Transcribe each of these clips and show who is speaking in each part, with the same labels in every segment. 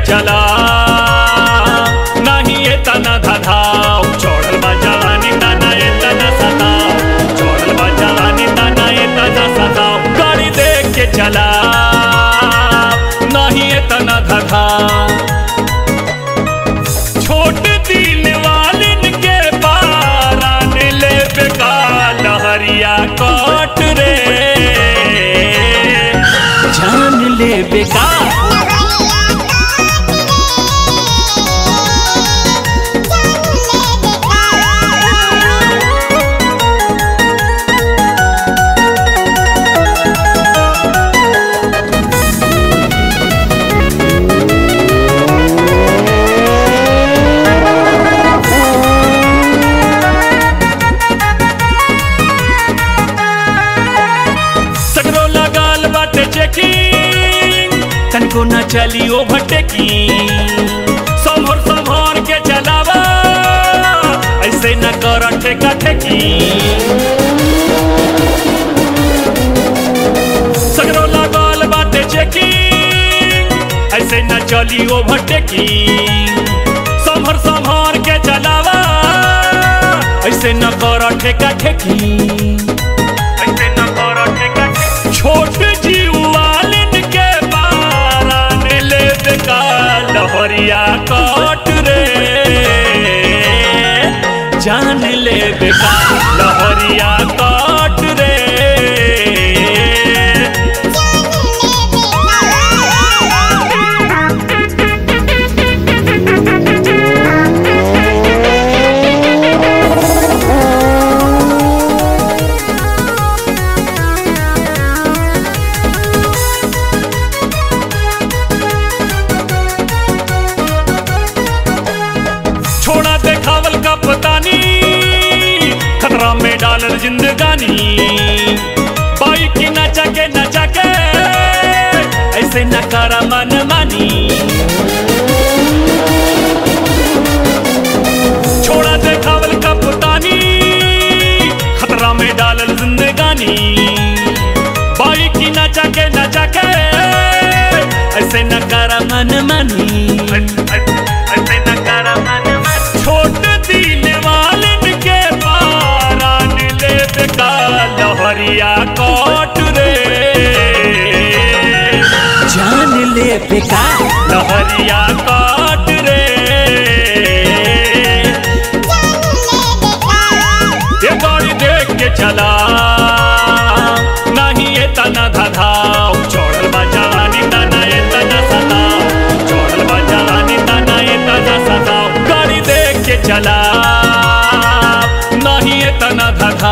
Speaker 1: चला नहीं ये तना धधाओ छोड़ल बा जवानी तना ये तना सताओ छोड़ल बा जवानी तना ये तना सताओ गाड़ी देख के चला नहीं ये तना धधाओ छोट दिल वालिन के पारान ले बेकार लहरिया काट रे जान ले बेकार तनको न चली ओवरटेकी संभर संभर के चलावा ऐसे न कर ठेका ठेकी सगरो लागल बाटे चेकी ऐसे न चली ओवरटेकी संभर संभर के चलावा ऐसे न कर ठेका ठेकी ऐसे न कर ठेका ठेकी छोट जीव लहरिया काट रे जान ले बेकार लहरिया काट रे छोड़ा देखावल का पतानी खतरा में डालर जिंदगानी बाइक की नचा के ऐसे न करा मन मानी छोड़ा देखावल का पतानी खतरा में डालर जिंदगानी बाइक की नचा के ऐसे न करा मन मानी ऐसे न करा मन छोट दिल वालिन के पारान ले बेकार लहरिया काट रे जान ले बेकार लहरिया काट रे ये गाड़ी देख के चला नहीं ये तना धधाओ छोड़ल बा जवानी तना ये तना सताओ छोड़ल बा जवानी तना ये तना सताओ गाड़ी देख के चला नहीं ये तना धधा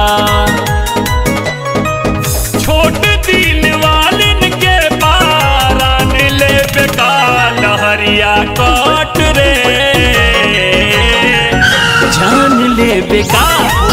Speaker 1: छोट दिल वालिन के पारान ले बेकार लहरिया काट रे जान ले बेकार